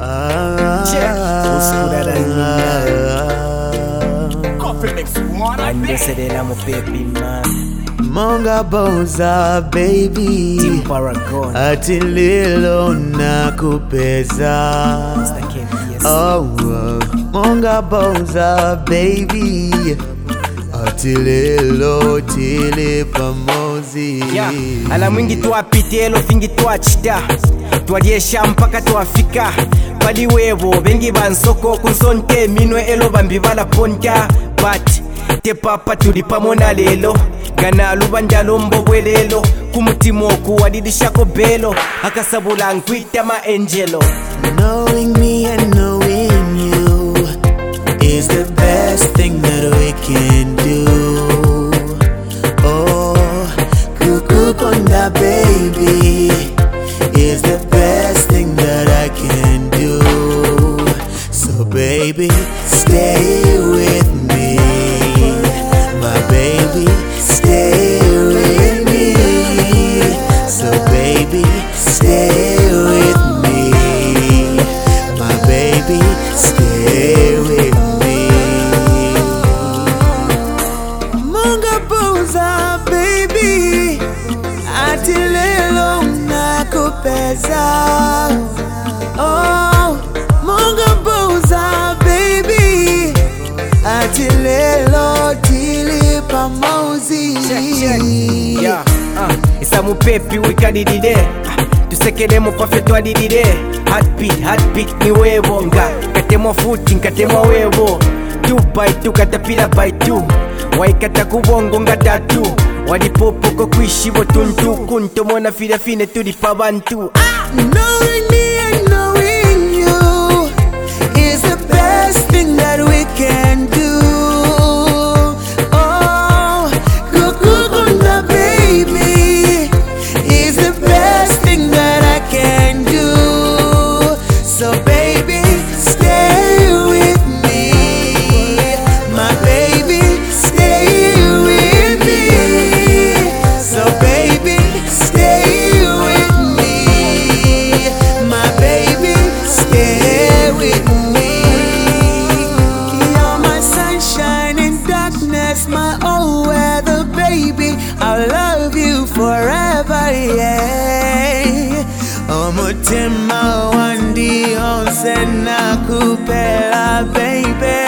Monga Boza baby Team Paragon ati lilo nakupeza. Monga Boza baby ati lilo tili pamozi. Ala mwingi tuwapite elo fingi tuwachita tuwaliesha mpaka tuwafika pali wevo bengi bansoko kuzonte minwe elo bambibala ponta but te papa tulipa mona lelo gana lubandalo mbobwelelo kumutimoku wadidishako belo akasabula nkwita ma angelo. Knowing me and knowing you is the best thing that we can do. Oh, Kukukonda baby is the best thing that I can do. So baby, stay with me. My baby, stay with me. So baby, stay with me. My baby, stay with me. Monga Boza baby ati lelo nakupeza. Oh, Monga Boza baby ati lelo tili pamozi. Yeah, isamu pepi wikadidide tusekelemo pafe twadidide heartbeat ni wevo nga katemo futi nkatemo wevo 2x2 katapila by 2 waikata kubongo nga tatu wadipopoko kwishivo tuntu kuntomona filafine tulipa bantu. Knowing me and knowing you is the best thing that we can do. Oh, Kukukonda baby is the best thing that I can do. So baby, stay with me. My baby, stay with me. So baby, stay with me. My baby, stay with me. You're my sunshine in darkness, my all weather baby. I'll love you forever, yeah. Omutima wandi onse nakupela baby.